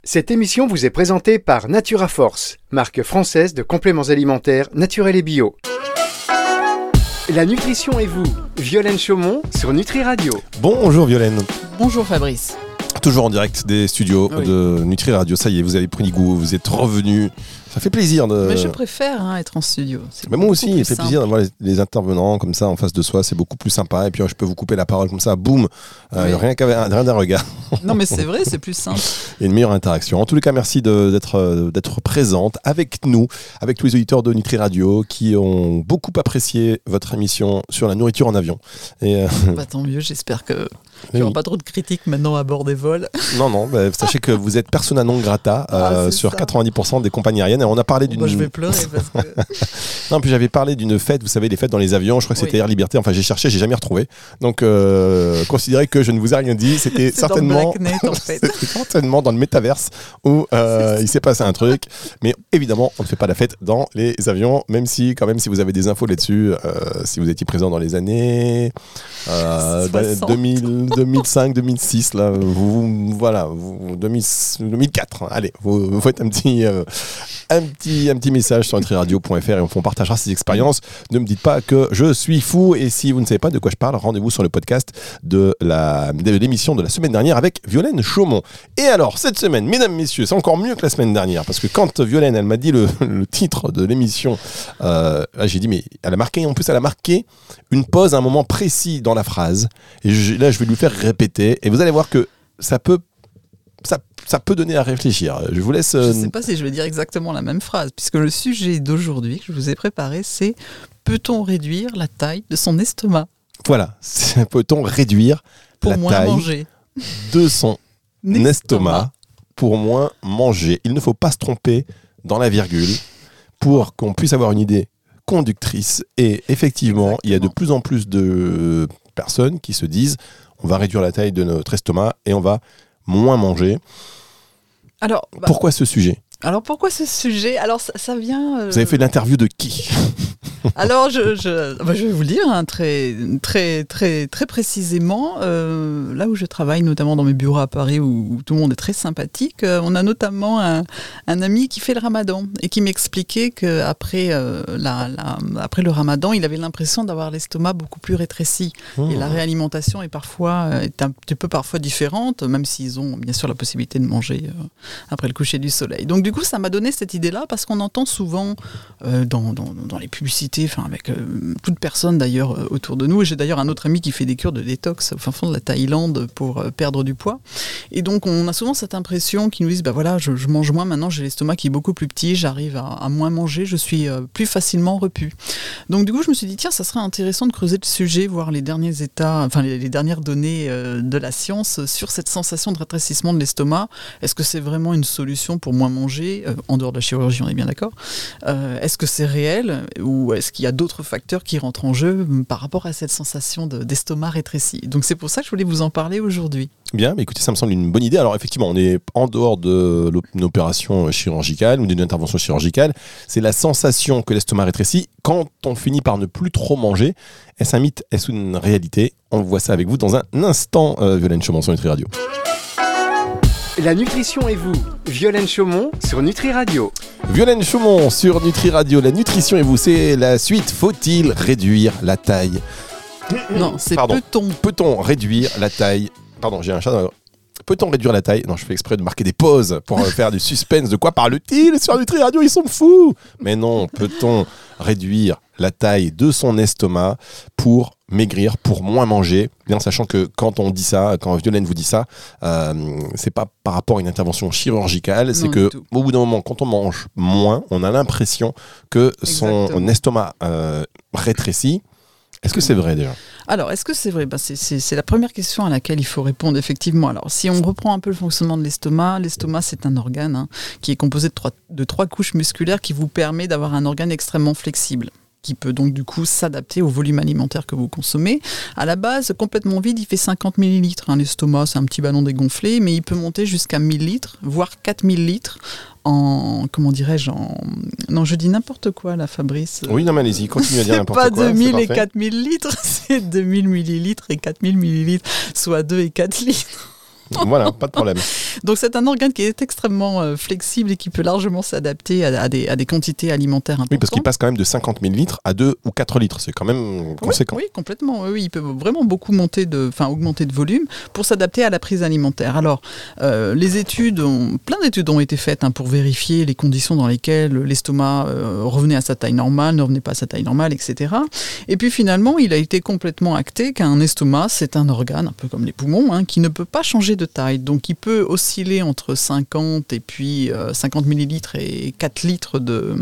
Cette émission vous est présentée par Naturaforce, marque française de compléments alimentaires naturels et bio. La nutrition et vous, Violaine Chaumont sur Nutri Radio. Bonjour Violaine. Bonjour Fabrice. Toujours en direct des studios de Nutri Radio. Ça y est, vous avez pris goût, vous êtes revenu. Ça fait plaisir de... Mais je préfère être en studio. Mais moi aussi, il fait plaisir d'avoir les intervenants comme ça en face de soi. C'est beaucoup plus sympa. Et puis je peux vous couper la parole comme ça, boum, rien d'un regard. Non mais c'est vrai, c'est plus simple. Et une meilleure interaction. En tous les cas, merci d'être présente avec nous, avec tous les auditeurs de Nutri Radio qui ont beaucoup apprécié votre émission sur la nourriture en avion. Et tant mieux, j'espère que il n'y aura pas trop de critiques maintenant à bord des vols. Non, sachez que vous êtes persona non grata sur 90% des compagnies aériennes. Et on a parlé d'une... je vais pleurer parce que... Non, puis j'avais parlé d'une fête, vous savez, les fêtes dans les avions. Je crois que c'était Air Liberté. Enfin, j'ai cherché, j'ai jamais retrouvé. Donc, considérez que je ne vous ai rien dit. C'était certainement... dans le Blacknet, en fait. C'était certainement dans le métaverse où il s'est passé un truc. Mais évidemment, on ne fait pas la fête dans les avions, même si, quand même, si vous avez des infos là-dessus, si vous étiez présent dans les années 2005, 2006, là, 2004. Allez, vous faites un petit message sur nutriradio.fr et on partagera ces expériences. Ne me dites pas que je suis fou, et si vous ne savez pas de quoi je parle, rendez-vous sur le podcast de l'émission de la semaine dernière avec Violaine Chaumont. Et alors, cette semaine, mesdames, messieurs, c'est encore mieux que la semaine dernière, parce que quand Violaine, elle m'a dit le titre de l'émission, j'ai dit, mais elle a marqué une pause à un moment précis dans la phrase, et là, je vais lui faire répéter, et vous allez voir que ça peut donner à réfléchir. Je vous laisse... Je ne sais pas si je vais dire exactement la même phrase, puisque le sujet d'aujourd'hui que je vous ai préparé, c'est « Peut-on réduire la taille de son estomac ?» Voilà, peut-on réduire la taille de son estomac pour moins manger. Il ne faut pas se tromper dans la virgule pour qu'on puisse avoir une idée conductrice. Et effectivement, il y a de plus en plus de personnes qui se disent « On va réduire la taille de notre estomac et on va moins manger ». Alors, pourquoi ce sujet ? Alors ça vient... Vous avez fait l'interview de qui ? Alors je vais vous le dire très précisément. Là où je travaille, notamment dans mes bureaux à Paris, où tout le monde est très sympathique, on a notamment un ami qui fait le ramadan et qui m'expliquait qu'après après le ramadan, il avait l'impression d'avoir l'estomac beaucoup plus rétréci. Et la réalimentation est un petit peu différente, même s'ils ont bien sûr la possibilité de manger après le coucher du soleil. Donc du coup, ça m'a donné cette idée-là, parce qu'on entend souvent dans les publicités, avec toute personne d'ailleurs autour de nous. Et j'ai d'ailleurs un autre ami qui fait des cures de détox au fin fond de la Thaïlande pour perdre du poids. Et donc on a souvent cette impression qu'ils nous disent je mange moins maintenant, j'ai l'estomac qui est beaucoup plus petit, j'arrive à moins manger, je suis plus facilement repu. Donc du coup je me suis dit ça serait intéressant de creuser le sujet, voir les derniers les dernières données de la science sur cette sensation de rétrécissement de l'estomac. Est-ce que c'est vraiment une solution pour moins manger, en dehors de la chirurgie, on est bien d'accord. Est-ce que c'est réel, ou est-ce qu'il y a d'autres facteurs qui rentrent en jeu par rapport à cette sensation d'estomac rétréci ? Donc c'est pour ça que je voulais vous en parler aujourd'hui. Bien, mais écoutez, ça me semble une bonne idée. Alors effectivement, on est en dehors d'une opération chirurgicale ou d'une intervention chirurgicale. C'est la sensation que l'estomac rétrécit quand on finit par ne plus trop manger. Est-ce un mythe ? Est-ce une réalité ? On voit ça avec vous dans un instant, Violaine Chaumont sur Nutri Radio. La nutrition et vous, Violaine Chaumont sur Nutri Radio. Violaine Chaumont sur Nutri Radio. La nutrition et vous, c'est la suite. Faut-il réduire la taille ? Non, c'est Peut-on réduire la taille ? Pardon, j'ai un chat dans la... Peut-on réduire la taille ? Non, je fais exprès de marquer des pauses pour faire du suspense. De quoi parle-t-il sur Nutri Radio ? Ils sont fous ! Mais non, peut-on réduire la taille de son estomac pour maigrir, pour moins manger, bien sachant que quand on dit ça, quand Violaine vous dit ça, c'est pas par rapport à une intervention chirurgicale, c'est que au bout d'un moment, quand on mange moins, on a l'impression que son estomac rétrécit. Est-ce que c'est vrai déjà ? Alors, est-ce que c'est vrai ? C'est la première question à laquelle il faut répondre, effectivement. Alors, si on reprend un peu le fonctionnement de l'estomac, c'est un organe qui est composé de trois couches musculaires qui vous permet d'avoir un organe extrêmement flexible, qui peut donc du coup s'adapter au volume alimentaire que vous consommez. À la base, complètement vide, il fait 50 millilitres. L'estomac, c'est un petit ballon dégonflé, mais il peut monter jusqu'à 1000 litres, voire 4000 litres non, je dis n'importe quoi là, Fabrice. Oui, non, mais allez-y, continuez à dire n'importe quoi. C'est pas 2000 et 4000 litres, c'est 2000 millilitres et 4000 millilitres, soit 2 et 4 litres. Voilà, pas de problème. Donc c'est un organe qui est extrêmement flexible et qui peut largement s'adapter à des quantités alimentaires importantes. Oui, parce qu'il passe quand même de 50 000 litres à 2 ou 4 litres. C'est quand même conséquent. Oui, complètement. Oui, il peut vraiment beaucoup augmenter de volume pour s'adapter à la prise alimentaire. Alors, plein d'études ont été faites pour vérifier les conditions dans lesquelles l'estomac revenait à sa taille normale, ne revenait pas à sa taille normale, etc. Et puis finalement, il a été complètement acté qu'un estomac, c'est un organe, un peu comme les poumons, qui ne peut pas changer de taille. Donc il peut osciller entre 50 et puis 50 millilitres et 4 litres de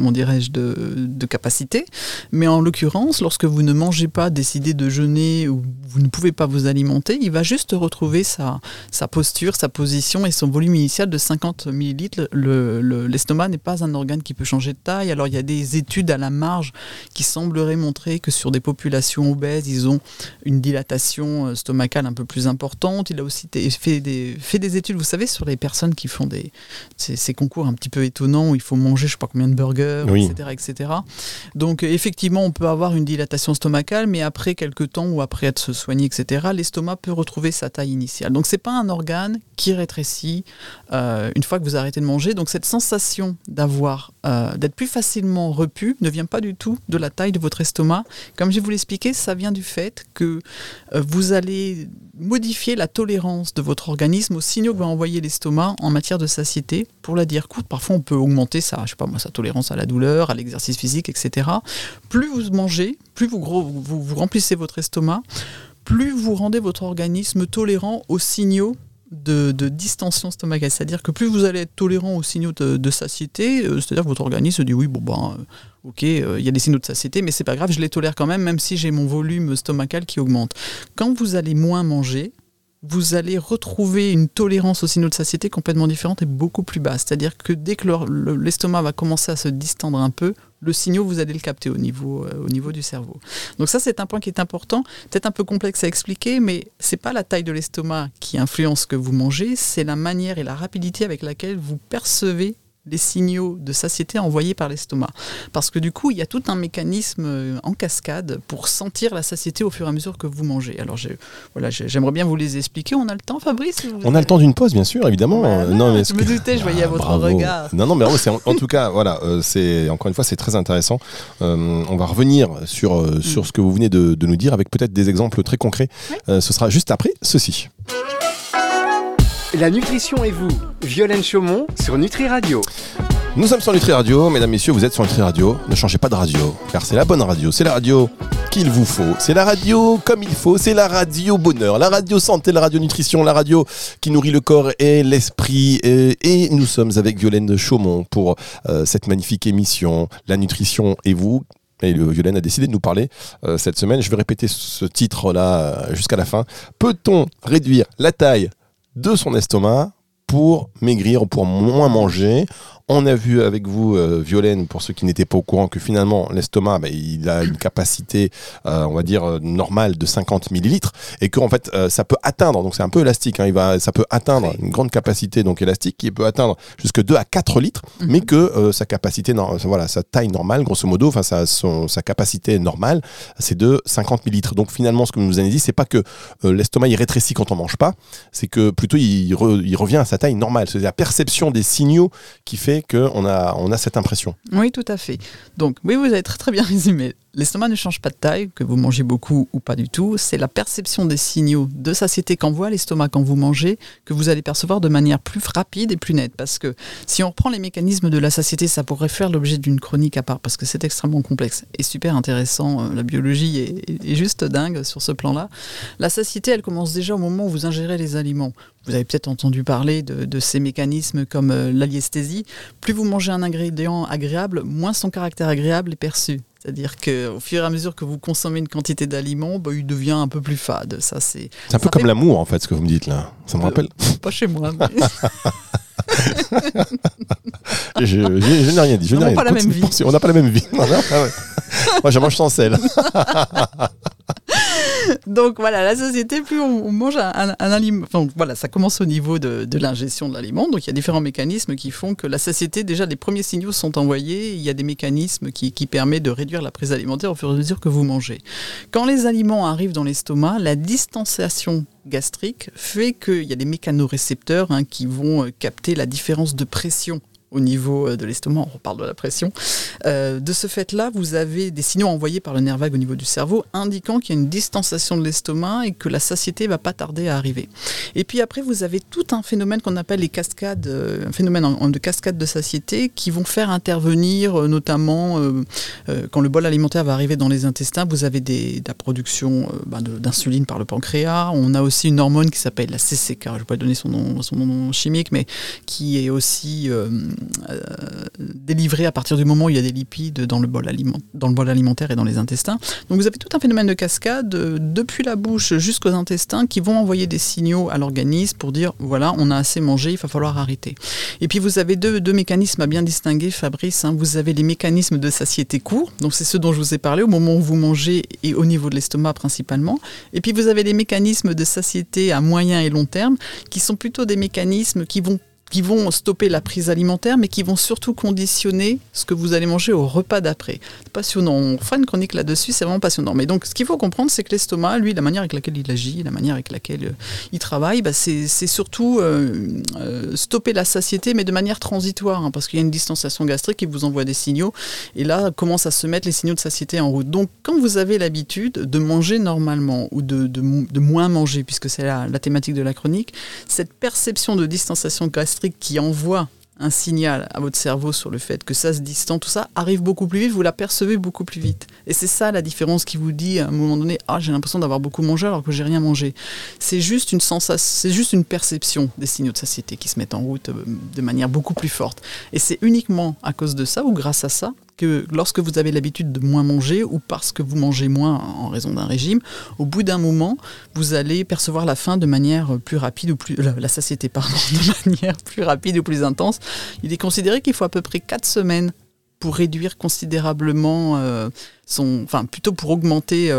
capacité. Mais en l'occurrence, lorsque vous ne mangez pas, décidez de jeûner ou vous ne pouvez pas vous alimenter, il va juste retrouver sa posture, sa position et son volume initial de 50 millilitres. L'estomac n'est pas un organe qui peut changer de taille. Alors il y a des études à la marge qui sembleraient montrer que sur des populations obèses, ils ont une dilatation stomacale un peu plus importante. Il a aussi fait des études, vous savez, sur les personnes qui font ces concours un petit peu étonnants où il faut manger je ne sais pas combien de burgers, oui. etc. Donc effectivement, on peut avoir une dilatation stomacale, mais après quelques temps ou après être soigné, etc., l'estomac peut retrouver sa taille initiale. Donc c'est pas un organe qui rétrécit une fois que vous arrêtez de manger. Donc cette sensation d'être plus facilement repu ne vient pas du tout de la taille de votre estomac. Comme je vous l'expliquais, ça vient du fait que vous allez modifier la tolérance de votre organisme aux signaux que va envoyer l'estomac en matière de satiété. Pour la dire courte, parfois on peut augmenter sa tolérance à la douleur, à l'exercice physique, etc. Plus vous mangez, plus vous remplissez votre estomac, plus vous rendez votre organisme tolérant aux signaux de distension stomacale. C'est-à-dire que plus vous allez être tolérant aux signaux de satiété, c'est-à-dire que votre organisme dit oui, ok, il y a des signaux de satiété, mais c'est pas grave, je les tolère quand même si j'ai mon volume stomacal qui augmente. Quand vous allez moins manger, vous allez retrouver une tolérance aux signaux de satiété complètement différente et beaucoup plus basse. C'est-à-dire que dès que l'estomac va commencer à se distendre un peu, le signal, vous allez le capter au niveau du cerveau. Donc ça, c'est un point qui est important, peut-être un peu complexe à expliquer, mais c'est pas la taille de l'estomac qui influence ce que vous mangez, c'est la manière et la rapidité avec laquelle vous percevez les signaux de satiété envoyés par l'estomac. Parce que du coup, il y a tout un mécanisme en cascade pour sentir la satiété au fur et à mesure que vous mangez. Alors, j'aimerais bien vous les expliquer. On a le temps, Fabrice? On a le temps d'une pause, bien sûr, évidemment. Voilà, je me doutais, je voyais à votre regard. Non, mais en tout cas, voilà, encore une fois, c'est très intéressant. On va revenir sur ce que vous venez de nous dire avec peut-être des exemples très concrets. Oui. Ce sera juste après ceci. La nutrition et vous, Violaine Chaumont sur Nutri Radio. Nous sommes sur Nutri Radio, mesdames, messieurs, vous êtes sur Nutri Radio. Ne changez pas de radio, car c'est la bonne radio. C'est la radio qu'il vous faut. C'est la radio comme il faut. C'est la radio bonheur, la radio santé, la radio nutrition, la radio qui nourrit le corps et l'esprit. Et nous sommes avec Violaine Chaumont pour cette magnifique émission, La nutrition et vous. Et Violaine a décidé de nous parler cette semaine. Je vais répéter ce titre-là jusqu'à la fin. Peut-on réduire la taille de son estomac pour maigrir ou pour moins manger? On a vu avec vous, Violaine, pour ceux qui n'étaient pas au courant, que finalement, l'estomac, il a une capacité, on va dire, normale de 50 millilitres et qu'en fait, ça peut atteindre, donc c'est un peu élastique, ça peut atteindre une grande capacité donc élastique qui peut atteindre jusque 2 à 4 litres, mais que sa capacité, sa taille normale, grosso modo, sa capacité normale, c'est de 50 millilitres. Donc finalement, ce que vous nous avez dit, c'est pas que l'estomac, il rétrécit quand on mange pas, c'est que plutôt, il revient à sa taille normale. C'est la perception des signaux qui fait qu'on a cette impression. Oui, tout à fait. Donc, oui, vous avez très très bien résumé. L'estomac ne change pas de taille, que vous mangez beaucoup ou pas du tout. C'est la perception des signaux de satiété qu'envoie l'estomac quand vous mangez que vous allez percevoir de manière plus rapide et plus nette. Parce que si on reprend les mécanismes de la satiété, ça pourrait faire l'objet d'une chronique à part parce que c'est extrêmement complexe et super intéressant. La biologie est juste dingue sur ce plan-là. La satiété, elle commence déjà au moment où vous ingérez les aliments. Vous avez peut-être entendu parler de ces mécanismes comme l'aliesthésie. Plus vous mangez un ingrédient agréable, moins son caractère agréable est perçu. C'est-à-dire qu'au fur et à mesure que vous consommez une quantité d'aliments, il devient un peu plus fade. C'est un peu comme l'amour, en fait, ce que vous me dites là. Ça me rappelle. Pas chez moi. Mais... je n'ai rien dit. On n'a pas la même vie. On n'a pas la même vie. Moi, je mange sans sel. Donc voilà, la satiété, plus on mange un aliment, enfin voilà, ça commence au niveau de l'ingestion de l'aliment. Donc il y a différents mécanismes qui font que la satiété, déjà les premiers signaux sont envoyés. Il y a des mécanismes qui permettent de réduire la prise alimentaire au fur et à mesure que vous mangez. Quand les aliments arrivent dans l'estomac, la distanciation gastrique fait qu'il y a des mécanorécepteurs qui vont capter la différence de pression au niveau de l'estomac, on reparle de la pression. De ce fait-là, vous avez des signaux envoyés par le nerf vague au niveau du cerveau indiquant qu'il y a une distanciation de l'estomac et que la satiété ne va pas tarder à arriver. Et puis après, vous avez tout un phénomène qu'on appelle les cascades, un phénomène de cascade de satiété qui vont faire intervenir notamment quand le bol alimentaire va arriver dans les intestins, vous avez la production d'insuline par le pancréas. On a aussi une hormone qui s'appelle la CCK, je ne vais pas donner son nom chimique, mais qui est aussi délivré à partir du moment où il y a des lipides dans le bol alimentaire et dans les intestins. Donc vous avez tout un phénomène de cascade depuis la bouche jusqu'aux intestins qui vont envoyer des signaux à l'organisme pour dire voilà, on a assez mangé, il va falloir arrêter. Et puis vous avez deux mécanismes à bien distinguer, Fabrice. Vous avez les mécanismes de satiété court, donc c'est ceux dont je vous ai parlé au moment où vous mangez et au niveau de l'estomac principalement. Et puis vous avez les mécanismes de satiété à moyen et long terme qui sont plutôt des mécanismes qui vont stopper la prise alimentaire, mais qui vont surtout conditionner ce que vous allez manger au repas d'après. C'est passionnant. On fera une chronique là-dessus, c'est vraiment passionnant. Mais donc, ce qu'il faut comprendre, c'est que l'estomac, lui, la manière avec laquelle il agit, la manière avec laquelle il travaille, c'est surtout stopper la satiété, mais de manière transitoire, parce qu'il y a une distanciation gastrique qui vous envoie des signaux. Et là, commencent à se mettre les signaux de satiété en route. Donc, quand vous avez l'habitude de manger normalement ou de moins manger, puisque c'est la thématique de la chronique, cette perception de distanciation gastrique qui envoie un signal à votre cerveau sur le fait que ça se distend, tout ça arrive beaucoup plus vite, vous l'apercevez beaucoup plus vite. Et c'est ça la différence qui vous dit à un moment donné, j'ai l'impression d'avoir beaucoup mangé alors que j'ai rien mangé. C'est juste une sensation, c'est juste une perception des signaux de satiété qui se mettent en route de manière beaucoup plus forte. Et c'est uniquement à cause de ça ou grâce à ça que lorsque vous avez l'habitude de moins manger ou parce que vous mangez moins en raison d'un régime, au bout d'un moment, vous allez percevoir la faim de manière plus rapide la satiété, de manière plus rapide ou plus intense. Il est considéré qu'il faut à peu près 4 semaines pour réduire considérablement plutôt pour augmenter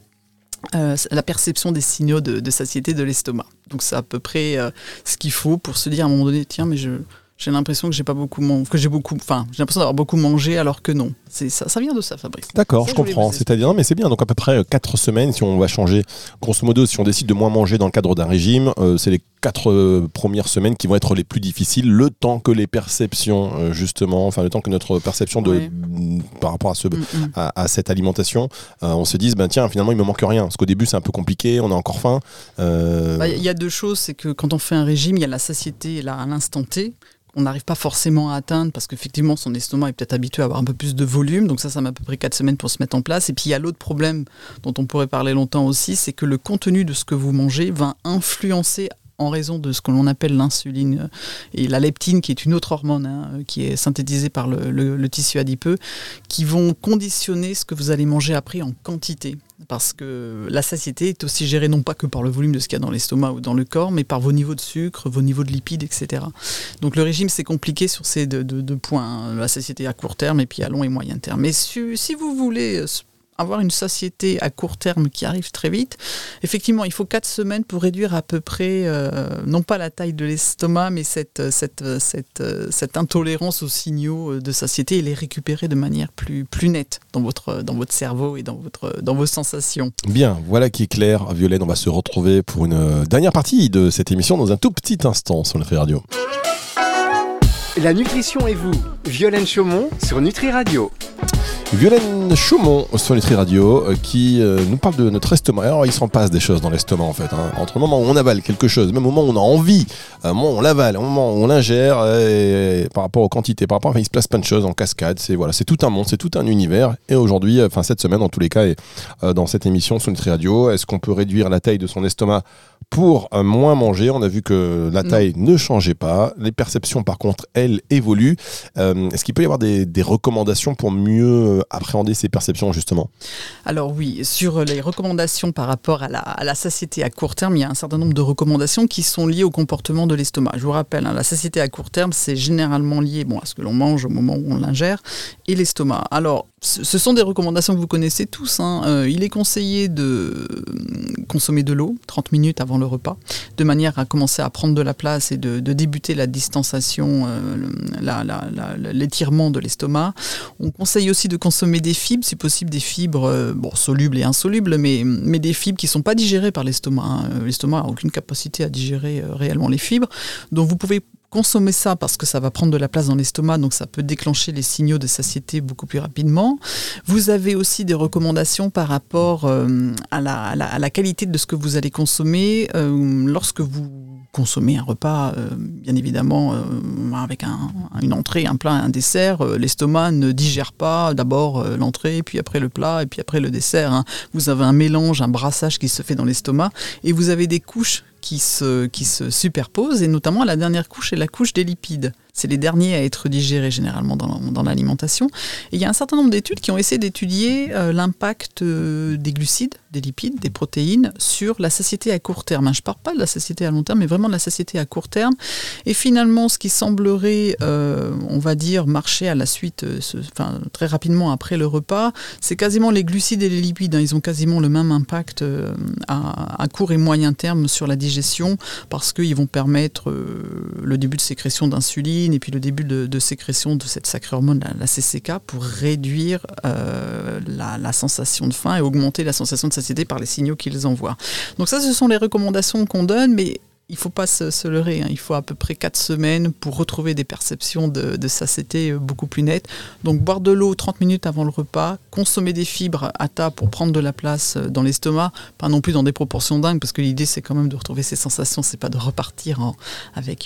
la perception des signaux de satiété de l'estomac. Donc c'est à peu près ce qu'il faut pour se dire à un moment donné, tiens, mais j'ai l'impression que j'ai l'impression d'avoir beaucoup mangé alors que non. Ça vient de ça, Fabrice. D'accord, je comprends. C'est-à-dire, non, mais c'est bien. Donc à peu près 4 semaines, si on va changer, grosso modo, si on décide de moins manger dans le cadre d'un régime, c'est les 4 premières semaines qui vont être les plus difficiles, le temps que les perceptions, le temps que notre perception par rapport à cette alimentation, on se dise, tiens, finalement, il me manque rien. Parce qu'au début, c'est un peu compliqué, on a encore faim. Il y a 2 choses, c'est que quand on fait un régime, il y a la satiété là, à l'instant T, on n'arrive pas forcément à atteindre parce qu'effectivement son estomac est peut-être habitué à avoir un peu plus de volume, donc ça met à peu près 4 semaines pour se mettre en place. Et puis il y a l'autre problème dont on pourrait parler longtemps aussi, c'est que le contenu de ce que vous mangez va influencer en raison de ce que l'on appelle l'insuline et la leptine, qui est une autre hormone qui est synthétisée par le tissu adipeux, qui vont conditionner ce que vous allez manger après en quantité. Parce que la satiété est aussi gérée non pas que par le volume de ce qu'il y a dans l'estomac ou dans le corps, mais par vos niveaux de sucre, vos niveaux de lipides, etc. Donc le régime, c'est compliqué sur ces deux points, la satiété à court terme et puis à long et moyen terme. Mais si vous voulez avoir une satiété à court terme qui arrive très vite, effectivement, il faut 4 semaines pour réduire à peu près, non pas la taille de l'estomac, mais cette intolérance aux signaux de satiété et les récupérer de manière plus nette dans votre cerveau et dans vos sensations. Bien, voilà qui est clair. Violaine, on va se retrouver pour une dernière partie de cette émission dans un tout petit instant sur Nutri Radio. La nutrition et vous, Violaine Chaumont sur Nutri Radio. Violaine Chaumont sur Nutri Radio qui nous parle de notre estomac. Alors il s'en passe des choses dans l'estomac en fait. Entre le moment où on avale quelque chose, même au moment où on a envie, au moment où on l'avale, au moment où on l'ingère, et par rapport aux quantités, il se passe plein de choses en cascade. C'est tout un monde, c'est tout un univers. Et aujourd'hui, cette semaine en tous les cas, et dans cette émission sur Nutri Radio, est-ce qu'on peut réduire la taille de son estomac pour moins manger? On a vu que la taille ne changeait pas. Les perceptions par contre, elles, évoluent. Est-ce qu'il peut y avoir des recommandations pour mieux appréhender ces perceptions justement? Alors oui, sur les recommandations par rapport à la satiété à court terme, il y a un certain nombre de recommandations qui sont liées au comportement de l'estomac. Je vous rappelle, la satiété à court terme, c'est généralement lié à ce que l'on mange au moment où on l'ingère et l'estomac. Alors, ce sont des recommandations que vous connaissez tous. Il est conseillé de consommer de l'eau 30 minutes avant le repas, de manière à commencer à prendre de la place et de débuter la distanciation, l'étirement de l'estomac. On conseille aussi de consommer des fibres, si possible des fibres solubles et insolubles, mais des fibres qui ne sont pas digérées par l'estomac. L'estomac n'a aucune capacité à digérer réellement les fibres. Donc vous pouvez consommer ça parce que ça va prendre de la place dans l'estomac, donc ça peut déclencher les signaux de satiété beaucoup plus rapidement. Vous avez aussi des recommandations par rapport à la qualité de ce que vous allez consommer. Lorsque vous consommez un repas, bien évidemment, avec une entrée, un plat et un dessert, l'estomac ne digère pas d'abord l'entrée, puis après le plat, et puis après le dessert. Vous avez un mélange, un brassage qui se fait dans l'estomac, et vous avez des couches qui se superposent, et notamment la dernière couche est la couche des lipides. C'est les derniers à être digérés généralement dans l'alimentation. Et il y a un certain nombre d'études qui ont essayé d'étudier l'impact des glucides, des lipides, des protéines sur la satiété à court terme. Je ne parle pas de la satiété à long terme, mais vraiment de la satiété à court terme. Et finalement, ce qui semblerait, on va dire, marcher à la suite, très rapidement après le repas, c'est quasiment les glucides et les lipides. Ils ont quasiment le même impact à court et moyen terme sur la digestion, parce qu'ils vont permettre le début de sécrétion d'insuline et puis le début de sécrétion de cette sacrée hormone, la CCK, pour réduire la sensation de faim et augmenter la sensation de satiété par les signaux qu'ils envoient. Donc ça, ce sont les recommandations qu'on donne, mais il ne faut pas se leurrer. Il faut à peu près 4 semaines pour retrouver des perceptions de satiété beaucoup plus nettes. Donc boire de l'eau 30 minutes avant le repas, consommer des fibres à table pour prendre de la place dans l'estomac, pas non plus dans des proportions dingues, parce que l'idée c'est quand même de retrouver ces sensations, c'est pas de repartir avec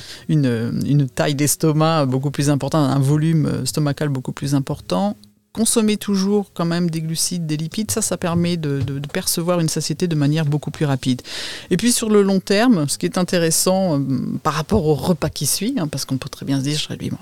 une taille d'estomac beaucoup plus importante, un volume stomacal beaucoup plus important. Consommer toujours quand même des glucides, des lipides, ça permet de percevoir une satiété de manière beaucoup plus rapide. Et puis sur le long terme, ce qui est intéressant par rapport au repas qui suit, parce qu'on peut très bien se dire, je réduis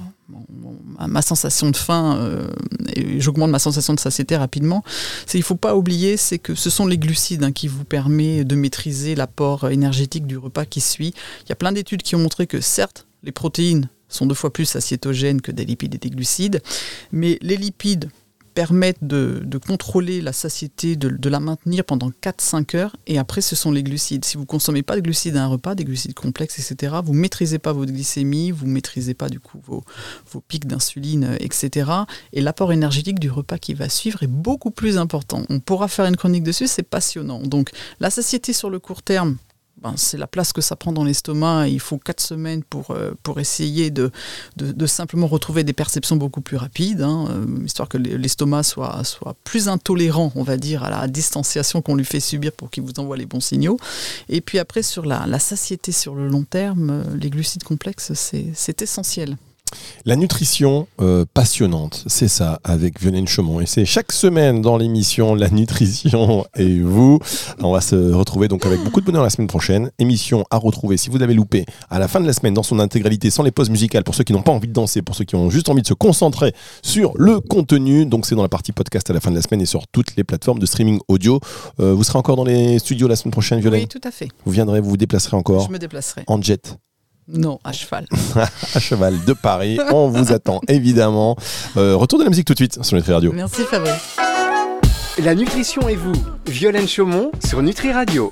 ma sensation de faim et j'augmente ma sensation de satiété rapidement, il ne faut pas oublier, c'est que ce sont les glucides qui vous permettent de maîtriser l'apport énergétique du repas qui suit. Il y a plein d'études qui ont montré que certes, les protéines sont 2 fois plus satiétogènes que des lipides et des glucides, mais les lipides permettent de contrôler la satiété, de la maintenir pendant 4-5 heures, et après ce sont les glucides. Si vous ne consommez pas de glucides à un repas, des glucides complexes, etc., vous ne maîtrisez pas votre glycémie, vous ne maîtrisez pas du coup vos pics d'insuline, etc. Et l'apport énergétique du repas qui va suivre est beaucoup plus important. On pourra faire une chronique dessus, c'est passionnant. Donc la satiété sur le court terme, c'est la place que ça prend dans l'estomac. Il faut 4 semaines pour essayer de simplement retrouver des perceptions beaucoup plus rapides, histoire que l'estomac soit plus intolérant, on va dire, à la distanciation qu'on lui fait subir pour qu'il vous envoie les bons signaux. Et puis après, sur la satiété sur le long terme, les glucides complexes, c'est essentiel. La nutrition passionnante, c'est ça, avec Violaine Chaumont. Et c'est chaque semaine dans l'émission La Nutrition et vous. On va se retrouver donc avec beaucoup de bonheur la semaine prochaine. Émission à retrouver, si vous l'avez loupé, à la fin de la semaine, dans son intégralité, sans les pauses musicales, pour ceux qui n'ont pas envie de danser, pour ceux qui ont juste envie de se concentrer sur le contenu. Donc c'est dans la partie podcast à la fin de la semaine et sur toutes les plateformes de streaming audio. Vous serez encore dans les studios la semaine prochaine, Violaine ? Oui, tout à fait. Vous viendrez, vous vous déplacerez encore ? Je me déplacerai. En jet ? Non, à cheval. À cheval de Paris, on vous attend évidemment. Retour de la musique tout de suite sur Nutri Radio. Merci Fabrice. La nutrition et vous, Violaine Chaumont sur Nutri Radio.